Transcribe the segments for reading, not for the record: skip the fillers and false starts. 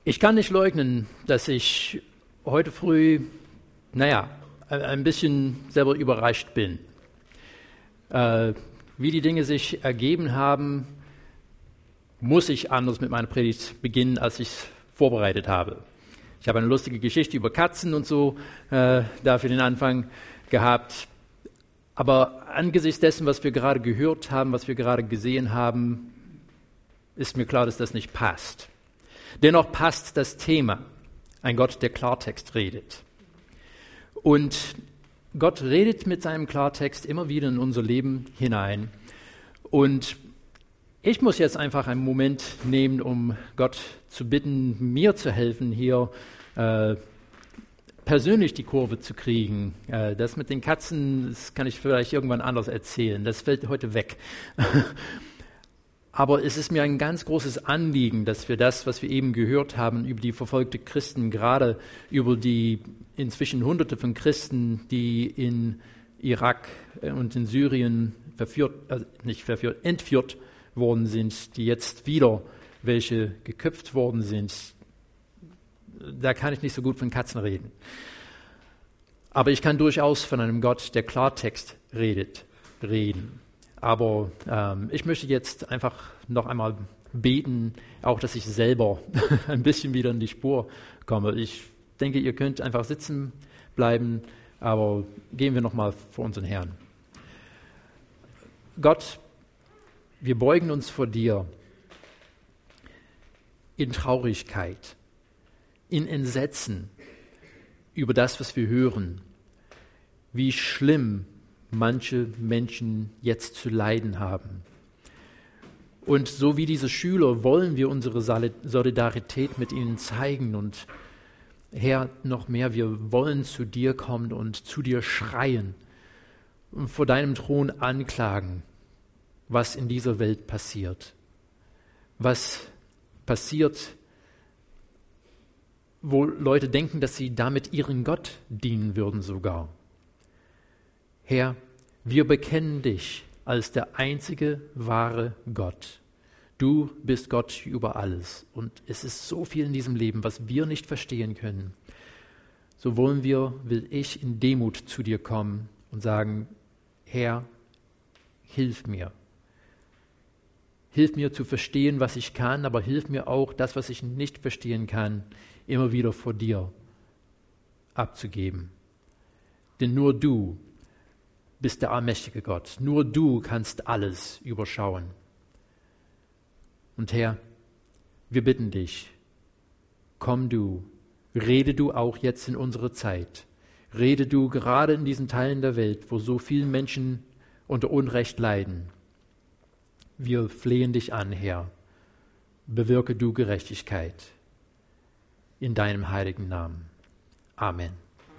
Ich kann nicht leugnen, dass ich heute früh, ein bisschen selber überrascht bin. Wie die Dinge sich ergeben haben, muss ich anders mit meiner Predigt beginnen, als ich es vorbereitet habe. Ich habe eine lustige Geschichte über Katzen und so da für den Anfang gehabt. Aber angesichts dessen, was wir gerade gehört haben, was wir gerade gesehen haben, ist mir klar, dass das nicht passt. Dennoch passt das Thema, ein Gott, der Klartext redet. Und Gott redet mit seinem Klartext immer wieder in unser Leben hinein. Und ich muss jetzt einfach einen Moment nehmen, um Gott zu bitten, mir zu helfen, hier persönlich die Kurve zu kriegen. Das mit den Katzen, das kann ich vielleicht irgendwann anders erzählen. Das fällt heute weg. Aber es ist mir ein ganz großes Anliegen, dass wir das, was wir eben gehört haben über die verfolgte Christen, gerade über die inzwischen Hunderte von Christen, die in Irak und in Syrien entführt worden sind, die jetzt wieder welche geköpft worden sind. Da kann ich nicht so gut von Katzen reden. Aber ich kann durchaus von einem Gott, der Klartext reden. Aber ich möchte jetzt einfach noch einmal beten, auch dass ich selber ein bisschen wieder in die Spur komme. Ich denke, ihr könnt einfach sitzen bleiben, aber gehen wir nochmal vor unseren Herrn. Gott, wir beugen uns vor dir in Traurigkeit, in Entsetzen über das, was wir hören, wie schlimm manche Menschen jetzt zu leiden haben. Und so wie diese Schüler wollen wir unsere Solidarität mit ihnen zeigen. Und Herr, noch mehr, wir wollen zu dir kommen und zu dir schreien und vor deinem Thron anklagen, was in dieser Welt passiert. Was passiert, wo Leute denken, dass sie damit ihren Gott dienen würden sogar. Herr, wir bekennen dich als der einzige wahre Gott. Du bist Gott über alles. Und es ist so viel in diesem Leben, was wir nicht verstehen können. So will ich in Demut zu dir kommen und sagen, Herr, hilf mir. Hilf mir zu verstehen, was ich kann, aber hilf mir auch, das, was ich nicht verstehen kann, immer wieder vor dir abzugeben. Denn nur du bist der allmächtige Gott. Nur du kannst alles überschauen. Und Herr, wir bitten dich, komm du, rede du auch jetzt in unsere Zeit. Rede du gerade in diesen Teilen der Welt, wo so viele Menschen unter Unrecht leiden. Wir flehen dich an, Herr. Bewirke du Gerechtigkeit. In deinem heiligen Namen. Amen.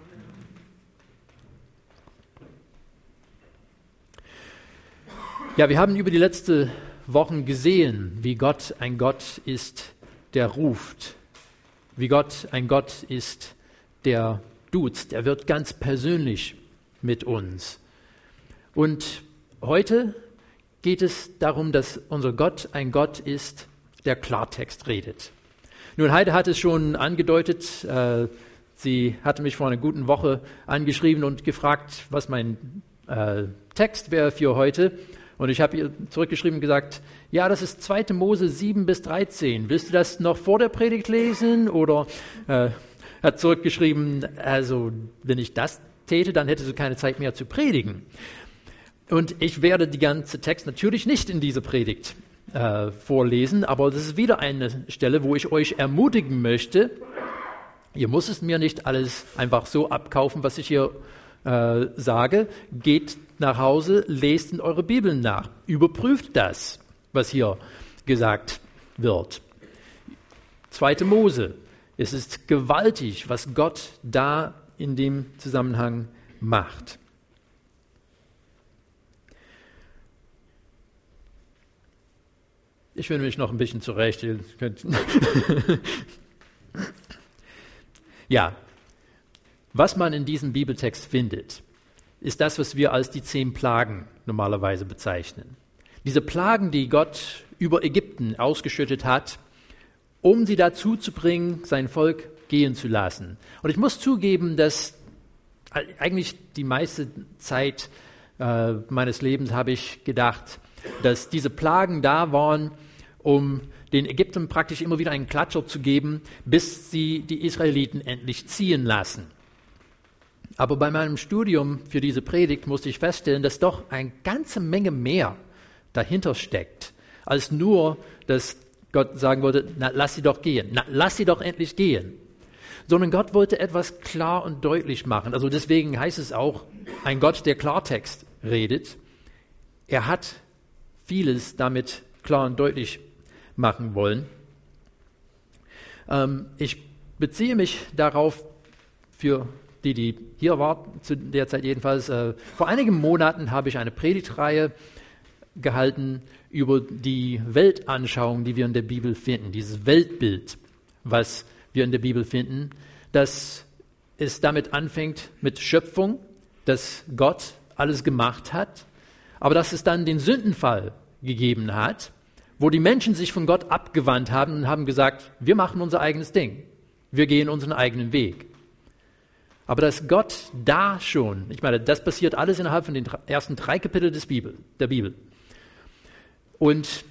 Ja, wir haben über die letzten Wochen gesehen, wie Gott ein Gott ist, der ruft. Wie Gott ein Gott ist, der duzt. Er wird ganz persönlich mit uns. Und heute geht es darum, dass unser Gott ein Gott ist, der Klartext redet. Nun, Heide hat es schon angedeutet. Sie hatte mich vor einer guten Woche angeschrieben und gefragt, was mein Text wäre für heute. Und ich habe ihr zurückgeschrieben und gesagt, ja, das ist 2. Mose 7-13. Willst du das noch vor der Predigt lesen? Oder hat zurückgeschrieben, also wenn ich das täte, dann hättest du keine Zeit mehr zu predigen. Und ich werde die ganze Text natürlich nicht in dieser Predigt vorlesen, aber das ist wieder eine Stelle, wo ich euch ermutigen möchte, ihr müsst es mir nicht alles einfach so abkaufen, was ich hier sage. Geht nach Hause, lest in eure Bibeln nach. Überprüft das, was hier gesagt wird. 2. Mose. Es ist gewaltig, was Gott da in dem Zusammenhang macht. Ich finde mich noch ein bisschen zurecht. Ja, was man in diesem Bibeltext findet, ist das, was wir als die 10 Plagen normalerweise bezeichnen. Diese Plagen, die Gott über Ägypten ausgeschüttet hat, um sie dazu zu bringen, sein Volk gehen zu lassen. Und ich muss zugeben, dass eigentlich die meiste Zeit meines Lebens habe ich gedacht, dass diese Plagen da waren, um den Ägyptern praktisch immer wieder einen Klatscher zu geben, bis sie die Israeliten endlich ziehen lassen. Aber bei meinem Studium für diese Predigt musste ich feststellen, dass doch eine ganze Menge mehr dahinter steckt, als nur, dass Gott sagen wollte, na, lass sie doch gehen, na, lass sie doch endlich gehen. Sondern Gott wollte etwas klar und deutlich machen. Also deswegen heißt es auch, ein Gott, der Klartext redet. Er hat vieles damit klar und deutlich machen wollen. Ich beziehe mich darauf, für die hier war, zu der Zeit jedenfalls, vor einigen Monaten habe ich eine Predigtreihe gehalten über die Weltanschauung, die wir in der Bibel finden, dieses Weltbild, was wir in der Bibel finden, dass es damit anfängt mit Schöpfung, dass Gott alles gemacht hat, aber dass es dann den Sündenfall gegeben hat, wo die Menschen sich von Gott abgewandt haben und haben gesagt, wir machen unser eigenes Ding, wir gehen unseren eigenen Weg. Aber dass Gott da schon, ich meine, das passiert alles innerhalb von den ersten 3 Kapiteln der Bibel. Und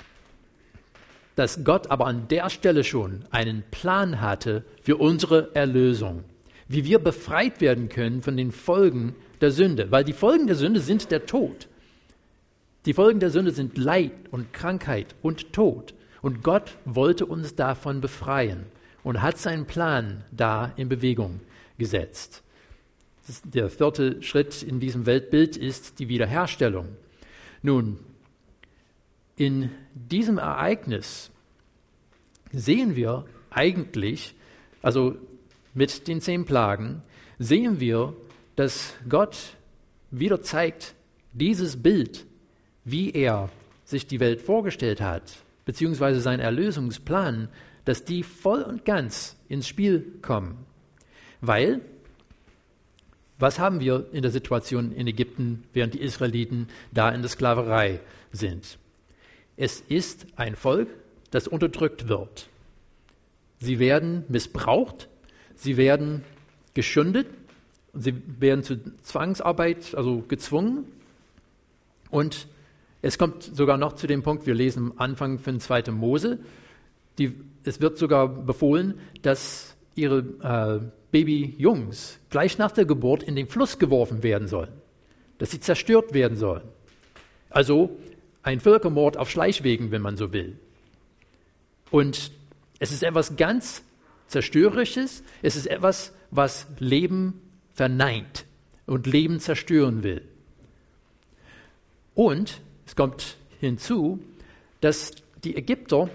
dass Gott aber an der Stelle schon einen Plan hatte für unsere Erlösung, wie wir befreit werden können von den Folgen der Sünde, weil die Folgen der Sünde sind der Tod. Die Folgen der Sünde sind Leid und Krankheit und Tod. Und Gott wollte uns davon befreien und hat seinen Plan da in Bewegung gesetzt. Der 4. Schritt in diesem Weltbild ist die Wiederherstellung. Nun, in diesem Ereignis sehen wir eigentlich, also mit den 10 Plagen, sehen wir, dass Gott wieder zeigt, dieses Bild, wie er sich die Welt vorgestellt hat, beziehungsweise sein Erlösungsplan, dass die voll und ganz ins Spiel kommen. Weil, was haben wir in der Situation in Ägypten, während die Israeliten da in der Sklaverei sind? Es ist ein Volk, das unterdrückt wird. Sie werden missbraucht, sie werden geschundet, sie werden zu Zwangsarbeit, also gezwungen. Und es kommt sogar noch zu dem Punkt, wir lesen am Anfang von 2. Mose, es wird sogar befohlen, dass ihre Babyjungs gleich nach der Geburt in den Fluss geworfen werden sollen, dass sie zerstört werden sollen. Also ein Völkermord auf Schleichwegen, wenn man so will. Und es ist etwas ganz Zerstörerisches, es ist etwas, was Leben verneint und Leben zerstören will. Und es kommt hinzu, dass die Ägypter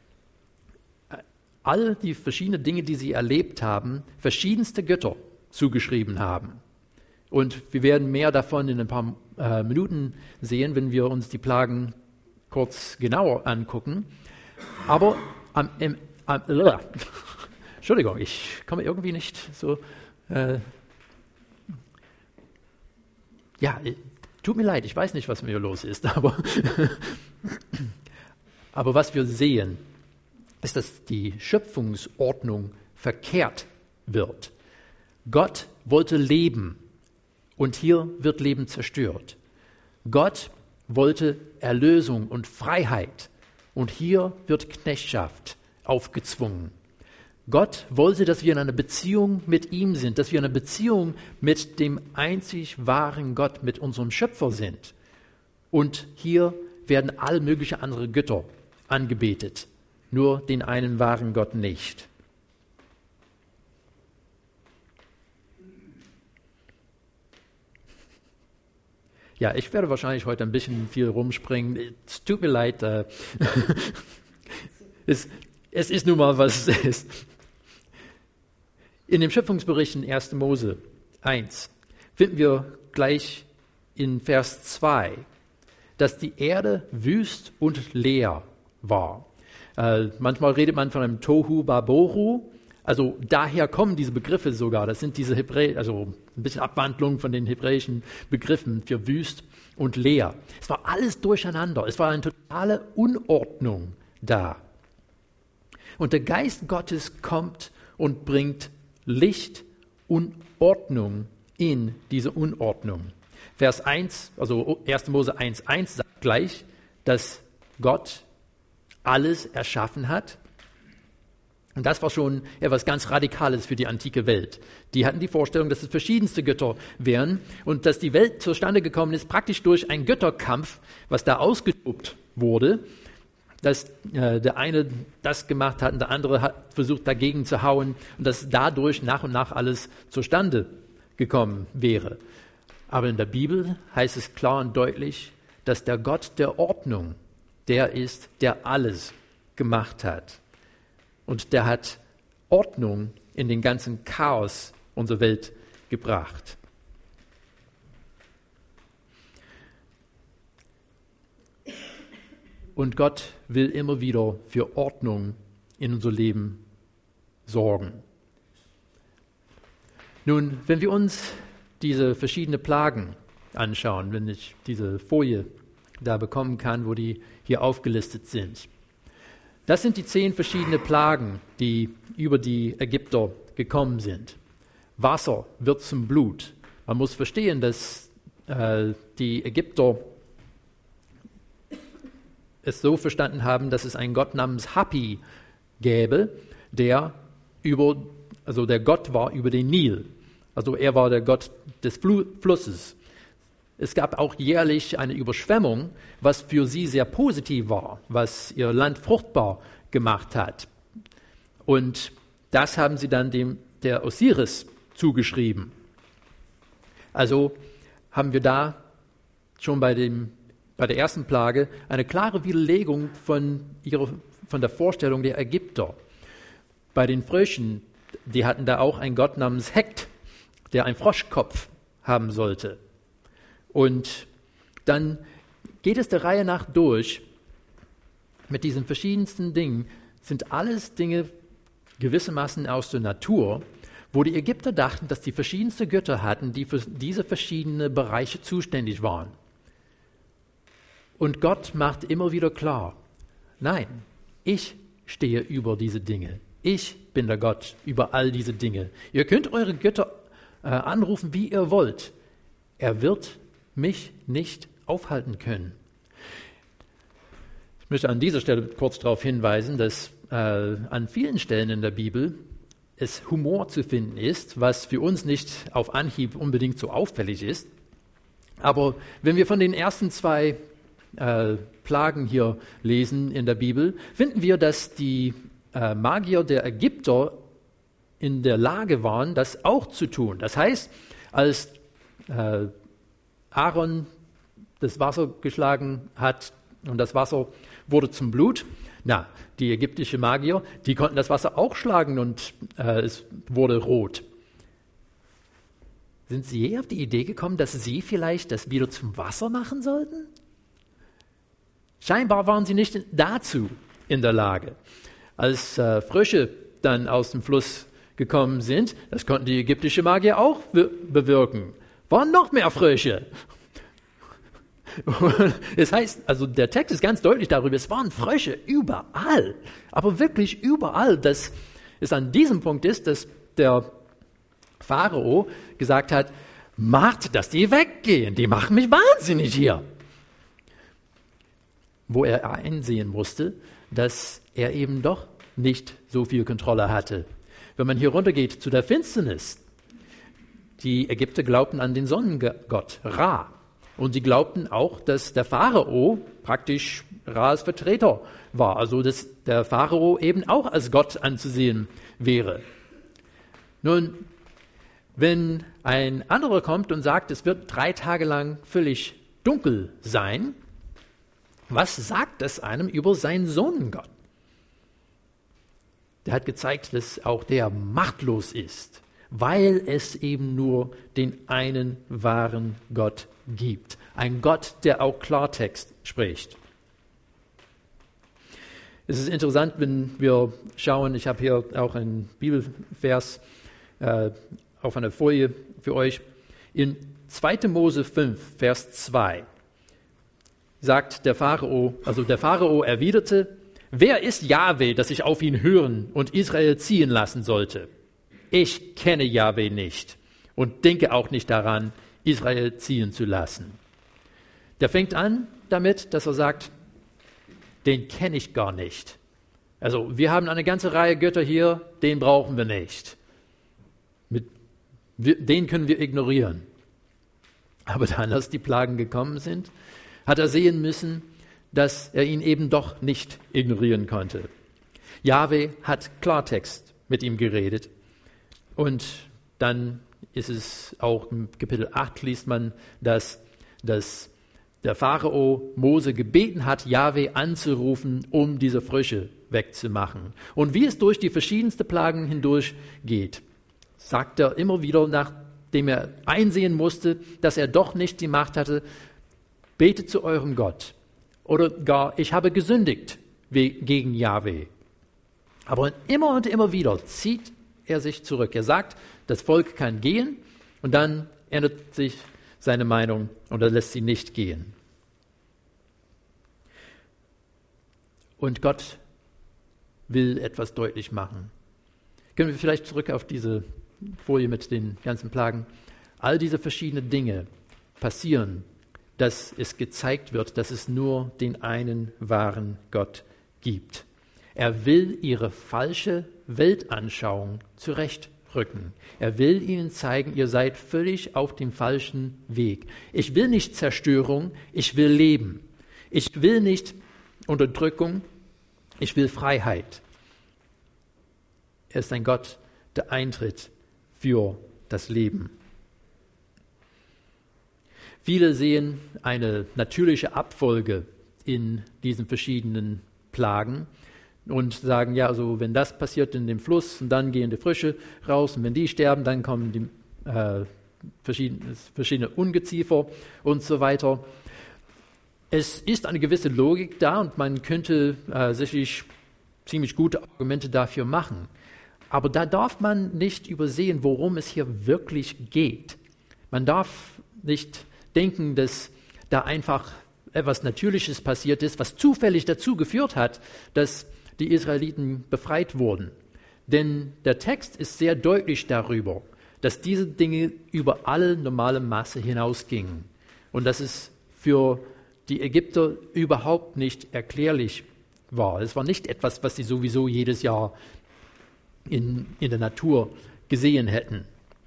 all die verschiedenen Dinge, die sie erlebt haben, verschiedenste Götter zugeschrieben haben. Und wir werden mehr davon in ein paar Minuten sehen, wenn wir uns die Plagen kurz genauer angucken. Aber Entschuldigung, ich komme irgendwie nicht so. Tut mir leid, ich weiß nicht, was mit mir los ist, aber was wir sehen, ist, dass die Schöpfungsordnung verkehrt wird. Gott wollte Leben und hier wird Leben zerstört. Gott wollte Erlösung und Freiheit und hier wird Knechtschaft aufgezwungen. Gott wollte, dass wir in einer Beziehung mit ihm sind, dass wir in einer Beziehung mit dem einzig wahren Gott, mit unserem Schöpfer sind. Und hier werden all mögliche andere Götter angebetet, nur den einen wahren Gott nicht. Ja, ich werde wahrscheinlich heute ein bisschen viel rumspringen. Es tut mir leid. Es ist nun mal, was es ist. In dem Schöpfungsbericht in 1. Mose 1 finden wir gleich in Vers 2, dass die Erde wüst und leer war. Manchmal redet man von einem Tohu Babohu, also daher kommen diese Begriffe sogar. Das sind diese also ein bisschen Abwandlung von den hebräischen Begriffen für wüst und leer. Es war alles durcheinander, es war eine totale Unordnung da. Und der Geist Gottes kommt und bringt Licht und Ordnung in diese Unordnung. Vers 1, also 1. Mose 1,1 sagt gleich, dass Gott alles erschaffen hat. Und das war schon etwas ganz Radikales für die antike Welt. Die hatten die Vorstellung, dass es verschiedenste Götter wären und dass die Welt zustande gekommen ist, praktisch durch einen Götterkampf, was da ausgetobt wurde, dass der eine das gemacht hat und der andere hat versucht, dagegen zu hauen und dass dadurch nach und nach alles zustande gekommen wäre. Aber in der Bibel heißt es klar und deutlich, dass der Gott der Ordnung der ist, der alles gemacht hat. Und der hat Ordnung in den ganzen Chaos unserer Welt gebracht. Und Gott will immer wieder für Ordnung in unser Leben sorgen. Nun, wenn wir uns diese verschiedenen Plagen anschauen, wenn ich diese Folie da bekommen kann, wo die hier aufgelistet sind. Das sind die 10 verschiedene Plagen, die über die Ägypter gekommen sind. Wasser wird zum Blut. Man muss verstehen, dass die Ägypter es so verstanden haben, dass es einen Gott namens Hapi gäbe, der Gott war über den Nil. Also er war der Gott des Flusses. Es gab auch jährlich eine Überschwemmung, was für sie sehr positiv war, was ihr Land fruchtbar gemacht hat. Und das haben sie dann der Osiris zugeschrieben. Also haben wir da schon bei der ersten Plage eine klare Widerlegung von der Vorstellung der Ägypter. Bei den Fröschen, die hatten da auch einen Gott namens Hekt, der einen Froschkopf haben sollte. Und dann geht es der Reihe nach durch. Mit diesen verschiedensten Dingen sind alles Dinge gewissermaßen aus der Natur, wo die Ägypter dachten, dass die verschiedenste Götter hatten, die für diese verschiedenen Bereiche zuständig waren. Und Gott macht immer wieder klar, nein, ich stehe über diese Dinge. Ich bin der Gott über all diese Dinge. Ihr könnt eure Götter anrufen, wie ihr wollt. Er wird mich nicht aufhalten können. Ich möchte an dieser Stelle kurz darauf hinweisen, dass an vielen Stellen in der Bibel es Humor zu finden ist, was für uns nicht auf Anhieb unbedingt so auffällig ist. Aber wenn wir von den ersten 2 Plagen hier lesen in der Bibel, finden wir, dass die Magier der Ägypter in der Lage waren, das auch zu tun. Das heißt, als Aaron das Wasser geschlagen hat und das Wasser wurde zum Blut, die ägyptischen Magier, die konnten das Wasser auch schlagen und es wurde rot. Sind Sie je auf die Idee gekommen, dass Sie vielleicht das wieder zum Wasser machen sollten? Scheinbar waren sie nicht dazu in der Lage. Als Frösche dann aus dem Fluss gekommen sind, das konnten die ägyptischen Magier auch bewirken, waren noch mehr Frösche. Das heißt, also der Text ist ganz deutlich darüber, es waren Frösche überall, aber wirklich überall. Dass es an diesem Punkt ist, dass der Pharao gesagt hat, macht, dass die weggehen, die machen mich wahnsinnig hier. Wo er einsehen musste, dass er eben doch nicht so viel Kontrolle hatte. Wenn man hier runtergeht zu der Finsternis, die Ägypter glaubten an den Sonnengott Ra. Und sie glaubten auch, dass der Pharao praktisch Ra's Vertreter war. Also dass der Pharao eben auch als Gott anzusehen wäre. Nun, wenn ein anderer kommt und sagt, es wird 3 Tage lang völlig dunkel sein, was sagt es einem über seinen Sonnengott? Der hat gezeigt, dass auch der machtlos ist, weil es eben nur den einen wahren Gott gibt. Ein Gott, der auch Klartext spricht. Es ist interessant, wenn wir schauen, ich habe hier auch einen Bibelvers auf einer Folie für euch. In 2. Mose 5, Vers 2 sagt der Pharao, also der Pharao erwiderte, wer ist Jahwe, dass ich auf ihn hören und Israel ziehen lassen sollte? Ich kenne Jahwe nicht und denke auch nicht daran, Israel ziehen zu lassen. Der fängt an damit, dass er sagt, den kenne ich gar nicht. Also wir haben eine ganze Reihe Götter hier, den brauchen wir nicht. Den können wir ignorieren. Aber dann, als die Plagen gekommen sind, hat er sehen müssen, dass er ihn eben doch nicht ignorieren konnte. Jahwe hat Klartext mit ihm geredet. Und dann ist es auch im Kapitel 8 liest man, dass der Pharao Mose gebeten hat, Jahwe anzurufen, um diese Frösche wegzumachen. Und wie es durch die verschiedensten Plagen hindurch geht, sagt er immer wieder, nachdem er einsehen musste, dass er doch nicht die Macht hatte, betet zu eurem Gott. Oder gar, ich habe gesündigt gegen Jahwe. Aber immer und immer wieder zieht er sich zurück. Er sagt, das Volk kann gehen und dann ändert sich seine Meinung und er lässt sie nicht gehen. Und Gott will etwas deutlich machen. Können wir vielleicht zurück auf diese Folie mit den ganzen Plagen? All diese verschiedenen Dinge passieren, dass es gezeigt wird, dass es nur den einen wahren Gott gibt. Er will ihre falsche Weltanschauung zurechtrücken. Er will ihnen zeigen, ihr seid völlig auf dem falschen Weg. Ich will nicht Zerstörung, ich will Leben. Ich will nicht Unterdrückung, ich will Freiheit. Er ist ein Gott, der eintritt für das Leben. Viele sehen eine natürliche Abfolge in diesen verschiedenen Plagen und sagen, ja, also wenn das passiert in dem Fluss, und dann gehen die Frösche raus und wenn die sterben, dann kommen die verschiedene Ungeziefer und so weiter. Es ist eine gewisse Logik da und man könnte sicherlich ziemlich gute Argumente dafür machen. Aber da darf man nicht übersehen, worum es hier wirklich geht. Man darf nicht denken, dass da einfach etwas Natürliches passiert ist, was zufällig dazu geführt hat, dass die Israeliten befreit wurden. Denn der Text ist sehr deutlich darüber, dass diese Dinge über alle normale Maße hinausgingen und dass es für die Ägypter überhaupt nicht erklärlich war. Es war nicht etwas, was sie sowieso jedes Jahr in der Natur gesehen hätten.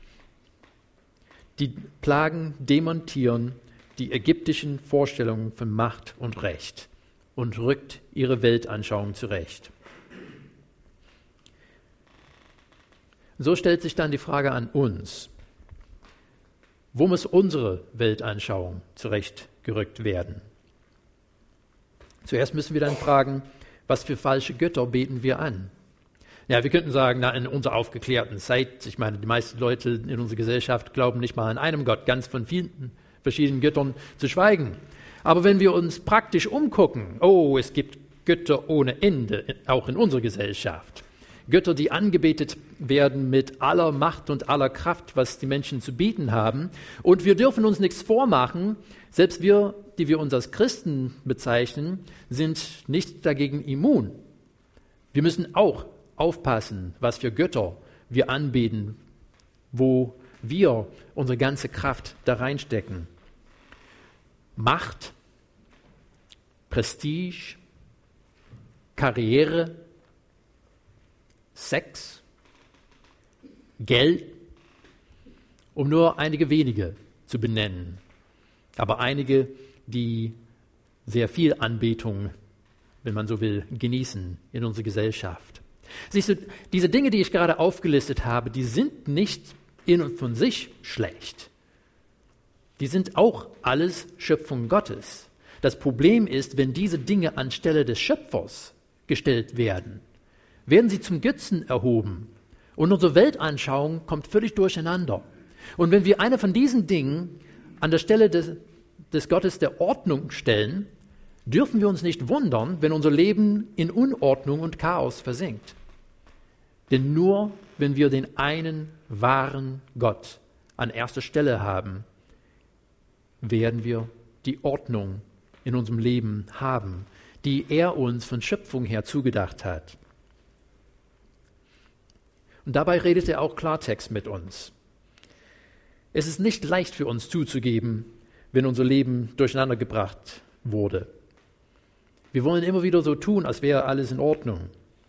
Die Plagen demontieren die ägyptischen Vorstellungen von Macht und Recht und rückt ihre Weltanschauung zurecht. So stellt sich dann die Frage an uns: Wo muss unsere Weltanschauung zurechtgerückt werden? Zuerst müssen wir dann fragen, was für falsche Götter beten wir an? Ja, wir könnten sagen, in unserer aufgeklärten Zeit, ich meine, die meisten Leute in unserer Gesellschaft glauben nicht mal an einem Gott, ganz von vielen verschiedenen Göttern zu schweigen. Aber wenn wir uns praktisch umgucken, es gibt Götter ohne Ende, auch in unserer Gesellschaft. Götter, die angebetet werden mit aller Macht und aller Kraft, was die Menschen zu bieten haben. Und wir dürfen uns nichts vormachen, selbst wir, die wir uns als Christen bezeichnen, sind nicht dagegen immun. Wir müssen auch aufpassen, was für Götter wir anbeten, wo wir unsere ganze Kraft da reinstecken. Macht, Prestige, Karriere, Sex, Geld, um nur einige wenige zu benennen. Aber einige, die sehr viel Anbetung, wenn man so will, genießen in unserer Gesellschaft. Siehst du, diese Dinge, die ich gerade aufgelistet habe, die sind nicht in und von sich schlecht. Die sind auch alles Schöpfung Gottes. Das Problem ist, wenn diese Dinge anstelle des Schöpfers gestellt werden, werden sie zum Götzen erhoben und unsere Weltanschauung kommt völlig durcheinander. Und wenn wir eine von diesen Dingen an der Stelle des Gottes der Ordnung stellen, dürfen wir uns nicht wundern, wenn unser Leben in Unordnung und Chaos versinkt. Denn nur wenn wir den einen wahren Gott an erster Stelle haben, werden wir die Ordnung in unserem Leben haben, die er uns von Schöpfung her zugedacht hat. Und dabei redet er auch Klartext mit uns. Es ist nicht leicht für uns zuzugeben, wenn unser Leben durcheinandergebracht wurde. Wir wollen immer wieder so tun, als wäre alles in Ordnung.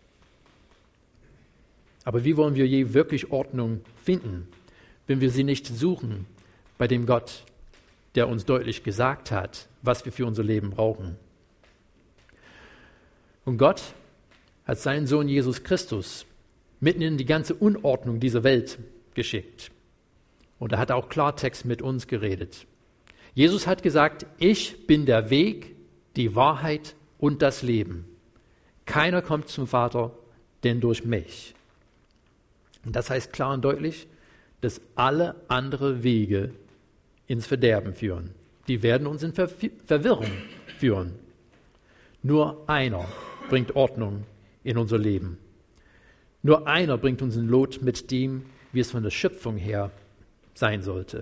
Aber wie wollen wir je wirklich Ordnung finden, wenn wir sie nicht suchen bei dem Gott, der uns deutlich gesagt hat, was wir für unser Leben brauchen? Und Gott hat seinen Sohn Jesus Christus mitten in die ganze Unordnung dieser Welt geschickt. Und er hat auch Klartext mit uns geredet. Jesus hat gesagt, ich bin der Weg, die Wahrheit und das Leben. Keiner kommt zum Vater, denn durch mich. Und das heißt klar und deutlich, dass alle anderen Wege ins Verderben führen. Die werden uns in Verwirrung führen. Nur einer bringt Ordnung in unser Leben. Nur einer bringt uns in Lot mit dem, wie es von der Schöpfung her sein sollte.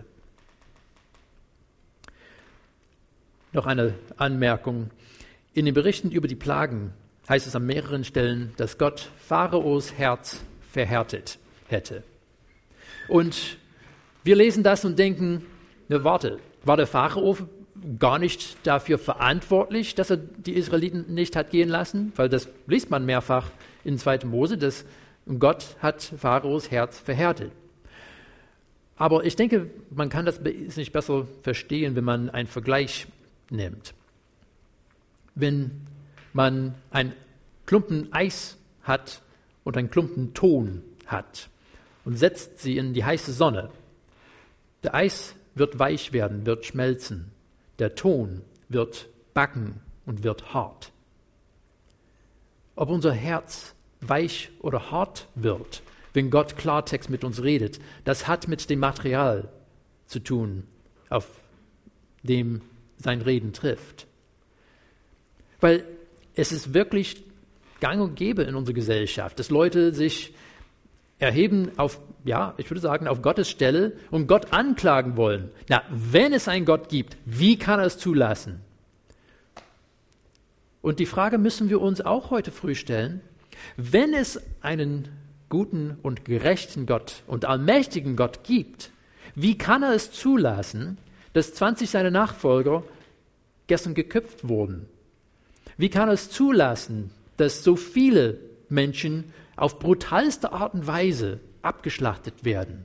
Noch eine Anmerkung. In den Berichten über die Plagen heißt es an mehreren Stellen, dass Gott Pharaos Herz verhärtet hätte. Und wir lesen das und denken, warte, war der Pharao gar nicht dafür verantwortlich, dass er die Israeliten nicht hat gehen lassen? Weil das liest man mehrfach in 2. Mose, dass Gott hat Pharaos Herz verhärtet. Aber ich denke, man kann das nicht besser verstehen, wenn man einen Vergleich nimmt. Wenn man einen Klumpen Eis hat und einen Klumpen Ton hat und setzt sie in die heiße Sonne, der Eis wird weich werden, wird schmelzen. Der Ton wird backen und wird hart. Ob unser Herz weich oder hart wird, wenn Gott Klartext mit uns redet, das hat mit dem Material zu tun, auf dem sein Reden trifft. Weil es ist wirklich gang und gäbe in unserer Gesellschaft, dass Leute sich erheben auf, ich würde sagen, auf Gottes Stelle und Gott anklagen wollen. Na, wenn es einen Gott gibt, wie kann er es zulassen? Und die Frage müssen wir uns auch heute früh stellen, wenn es einen guten und gerechten Gott und allmächtigen Gott gibt, wie kann er es zulassen, dass 20 seiner Nachfolger gestern geköpft wurden? Wie kann er es zulassen, dass so viele Menschen auf brutalste Art und Weise abgeschlachtet werden?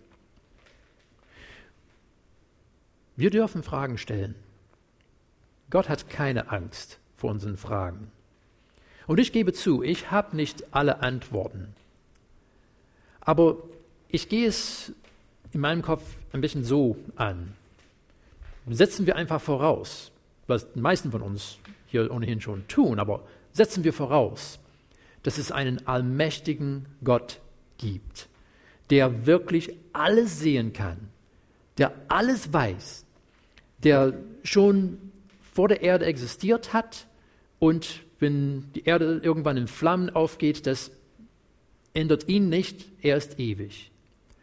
Wir dürfen Fragen stellen. Gott hat keine Angst vor unseren Fragen. Und ich gebe zu, ich habe nicht alle Antworten. Aber ich gehe es in meinem Kopf ein bisschen so an. Setzen wir einfach voraus, was die meisten von uns hier ohnehin schon tun, aber setzen wir voraus, dass es einen allmächtigen Gott gibt, der wirklich alles sehen kann, der alles weiß, der schon vor der Erde existiert hat und wenn die Erde irgendwann in Flammen aufgeht, das ändert ihn nicht, er ist ewig.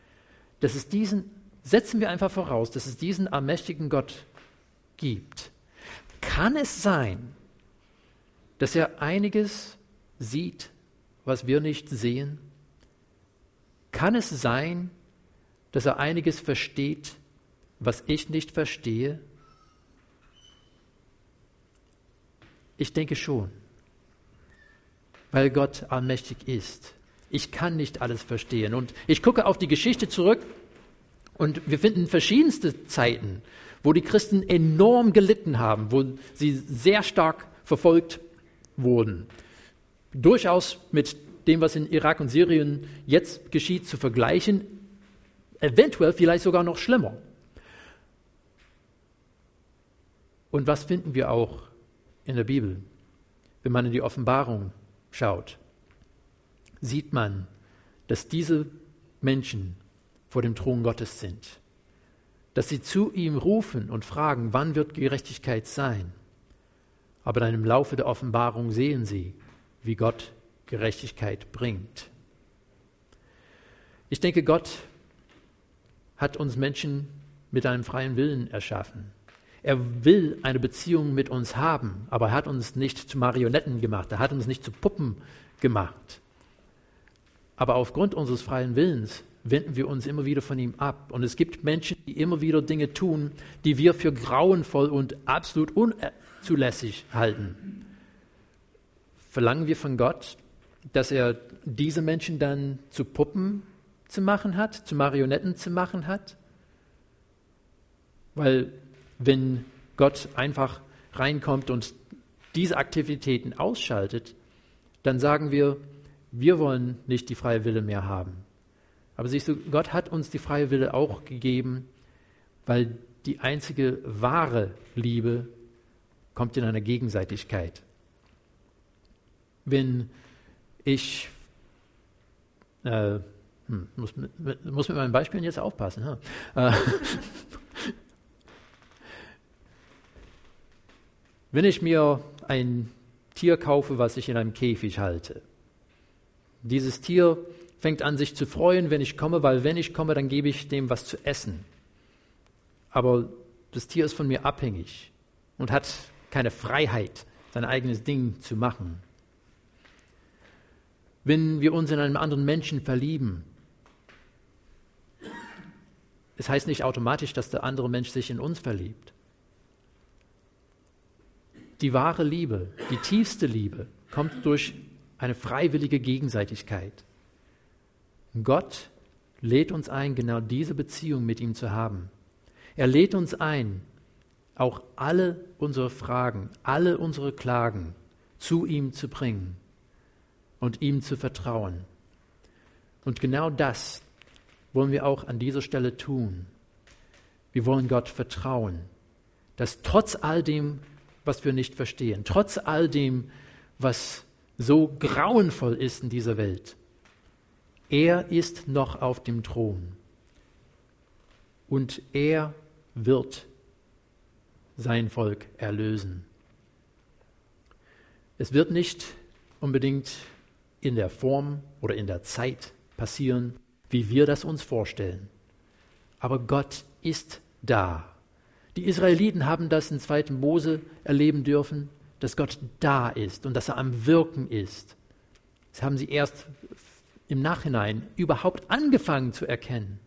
Setzen wir einfach voraus, dass es diesen allmächtigen Gott gibt. Kann es sein, dass er einiges sieht, was wir nicht sehen? Kann es sein, dass er einiges versteht, was ich nicht verstehe? Ich denke schon, weil Gott allmächtig ist. Ich kann nicht alles verstehen. Und ich gucke auf die Geschichte zurück und wir finden verschiedenste Zeiten, wo die Christen enorm gelitten haben, wo sie sehr stark verfolgt wurden. Durchaus mit dem, was in Irak und Syrien jetzt geschieht, zu vergleichen, eventuell vielleicht sogar noch schlimmer. Und was finden wir auch in der Bibel? Wenn man in die Offenbarung schaut, sieht man, dass diese Menschen vor dem Thron Gottes sind, dass sie zu ihm rufen und fragen, wann wird Gerechtigkeit sein? Aber dann im Laufe der Offenbarung sehen sie, wie Gott Gerechtigkeit bringt. Ich denke, Gott hat uns Menschen mit einem freien Willen erschaffen. Er will eine Beziehung mit uns haben, aber er hat uns nicht zu Marionetten gemacht, er hat uns nicht zu Puppen gemacht. Aber aufgrund unseres freien Willens wenden wir uns immer wieder von ihm ab. Und es gibt Menschen, die immer wieder Dinge tun, die wir für grauenvoll und absolut unzulässig halten. Verlangen wir von Gott, dass er diese Menschen dann zu Puppen zu machen hat, zu Marionetten zu machen hat? Weil wenn Gott einfach reinkommt und diese Aktivitäten ausschaltet, dann sagen wir wollen nicht die freie Wille mehr haben. Aber siehst du, Gott hat uns die freie Wille auch gegeben, weil die einzige wahre Liebe kommt in einer Gegenseitigkeit. Wenn ich, muss mit meinen Beispielen jetzt aufpassen. Wenn ich mir ein Tier kaufe, was ich in einem Käfig halte, dieses Tier fängt an, sich zu freuen, wenn ich komme, weil wenn ich komme, dann gebe ich dem was zu essen. Aber das Tier ist von mir abhängig und hat keine Freiheit, sein eigenes Ding zu machen. Wenn wir uns in einen anderen Menschen verlieben, es heißt nicht automatisch, dass der andere Mensch sich in uns verliebt. Die wahre Liebe, die tiefste Liebe, kommt durch eine freiwillige Gegenseitigkeit. Gott lädt uns ein, genau diese Beziehung mit ihm zu haben. Er lädt uns ein, auch alle unsere Fragen, alle unsere Klagen zu ihm zu bringen und ihm zu vertrauen. Und genau das wollen wir auch an dieser Stelle tun. Wir wollen Gott vertrauen, dass trotz all dem, was wir nicht verstehen, trotz all dem, was so grauenvoll ist in dieser Welt, er ist noch auf dem Thron und er wird sein Volk erlösen. Es wird nicht unbedingt in der Form oder in der Zeit passieren, wie wir das uns vorstellen. Aber Gott ist da. Die Israeliten haben das in 2. Mose erleben dürfen, dass Gott da ist und dass er am Wirken ist. Das haben sie erst im Nachhinein überhaupt angefangen zu erkennen.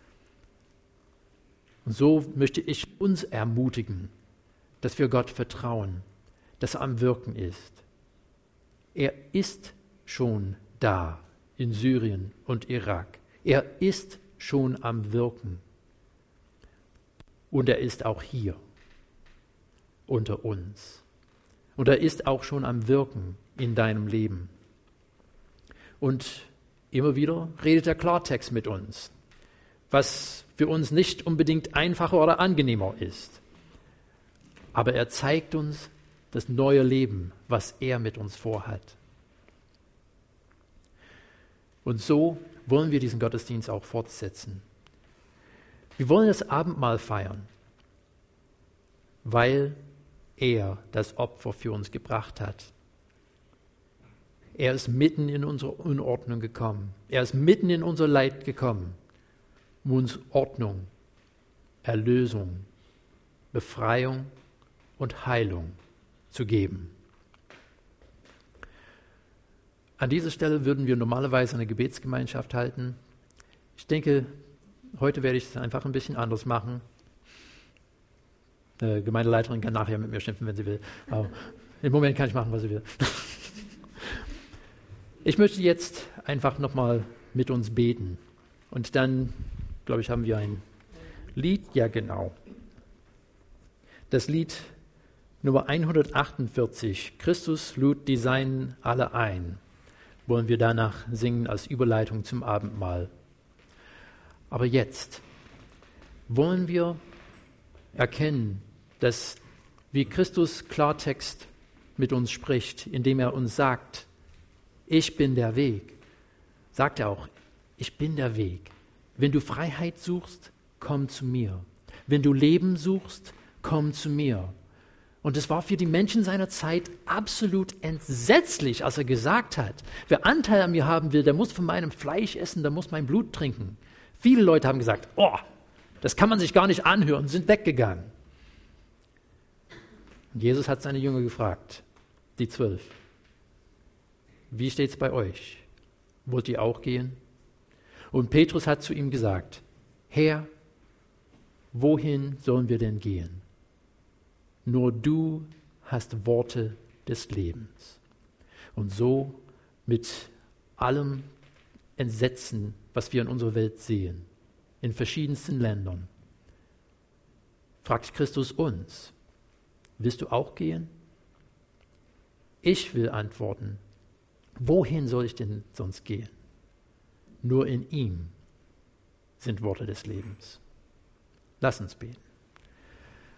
Und so möchte ich uns ermutigen, dass wir Gott vertrauen, dass er am Wirken ist. Er ist schon da in Syrien und Irak. Er ist schon am Wirken. Und er ist auch hier unter uns. Und er ist auch schon am Wirken in deinem Leben. Und immer wieder redet er Klartext mit uns, was für uns nicht unbedingt einfacher oder angenehmer ist. Aber er zeigt uns das neue Leben, was er mit uns vorhat. Und so wollen wir diesen Gottesdienst auch fortsetzen. Wir wollen das Abendmahl feiern, weil er das Opfer für uns gebracht hat. Er ist mitten in unsere Unordnung gekommen. Er ist mitten in unser Leid gekommen, um uns Ordnung, Erlösung, Befreiung und Heilung zu geben. An dieser Stelle würden wir normalerweise eine Gebetsgemeinschaft halten. Ich denke, heute werde ich es einfach ein bisschen anders machen. Die Gemeindeleiterin kann nachher mit mir schimpfen, wenn sie will. Aber im Moment kann ich machen, was sie will. Ich möchte jetzt einfach nochmal mit uns beten. Und dann, glaube ich, haben wir ein Lied. Ja, genau. Das Lied Nummer 148, Christus lud die Seinen alle ein, wollen wir danach singen als Überleitung zum Abendmahl. Aber jetzt wollen wir erkennen, dass wie Christus Klartext mit uns spricht, indem er uns sagt, ich bin der Weg, sagt er auch, ich bin der Weg. Wenn du Freiheit suchst, komm zu mir. Wenn du Leben suchst, komm zu mir. Und es war für die Menschen seiner Zeit absolut entsetzlich, als er gesagt hat, wer Anteil an mir haben will, der muss von meinem Fleisch essen, der muss mein Blut trinken. Viele Leute haben gesagt, oh, das kann man sich gar nicht anhören, sind weggegangen. Und Jesus hat seine Jünger gefragt, die 12, wie steht's bei euch? Wollt ihr auch gehen? Und Petrus hat zu ihm gesagt, Herr, wohin sollen wir denn gehen? Nur du hast Worte des Lebens. Und so mit allem Entsetzen, was wir in unserer Welt sehen, in verschiedensten Ländern, fragt Christus uns, willst du auch gehen? Ich will antworten, wohin soll ich denn sonst gehen? Nur in ihm sind Worte des Lebens. Lass uns beten.